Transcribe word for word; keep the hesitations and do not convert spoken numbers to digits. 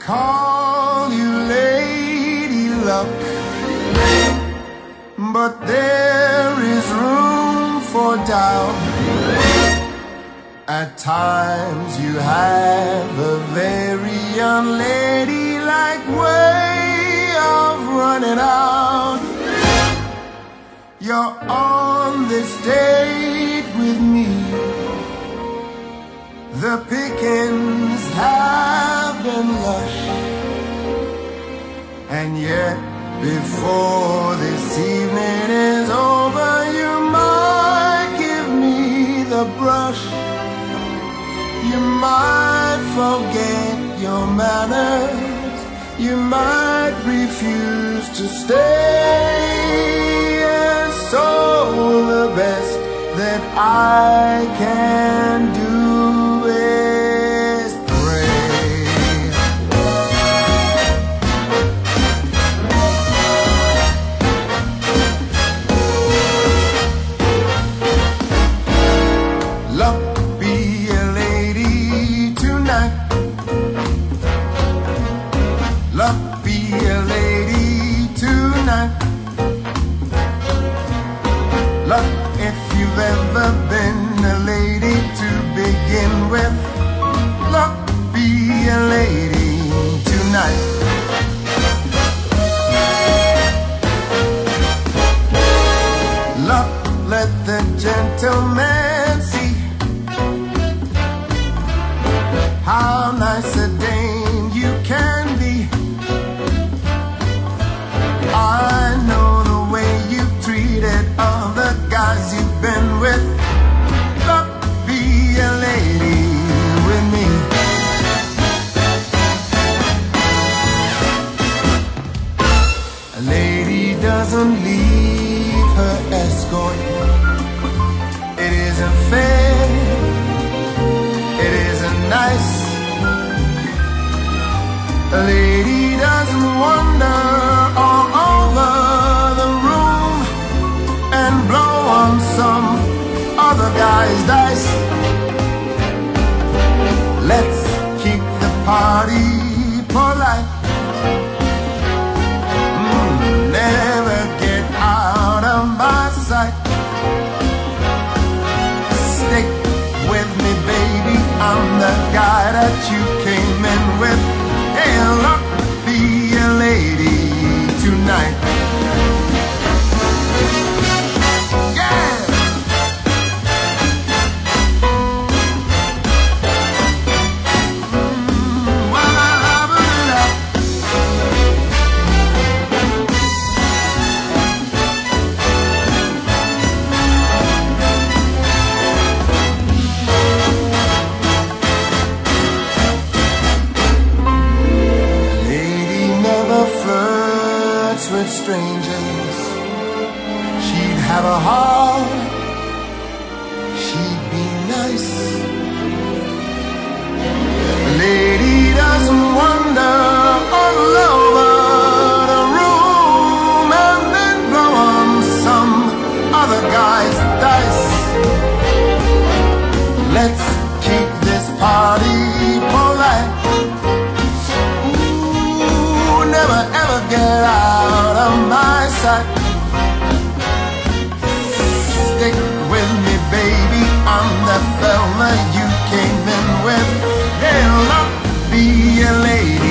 call you Lady Luck, but there is room for doubt. At times you have a very unladylike way of running out. You're on this date with me. The pickings have been lush, and yet before this evening is over, you might give me the brush. You might forget your manners, you might refuse to stay, and so the best that I can do is pray. Luck be a lady tonight. Luck be a lady tonight. Luck if you've ever been a lady to begin with. Luck be a lady tonight. Luck, let the gentleman see how nice a dame you can be. I know the way you've treated other guys you've been with. Luck be a lady with me. A lady doesn't leave her escort. It isn't fair, it isn't nice. A lady doesn't wander all over the room and blow on some other guy's dice. Let's keep the party polite. Mm, never get out of my sight. Stick with me, baby, I'm the guy that you came in with. Hey, luck be a lady tonight. Yeah! With strangers, she'd have a heart, she'd be nice. A lady doesn't wander all over the room and then blow on some other guy's dice. Let's keep this party polite. Ooh, never ever get out of my sight. Stick with me, baby, I'm the fella you came in with. Hey, luck be a lady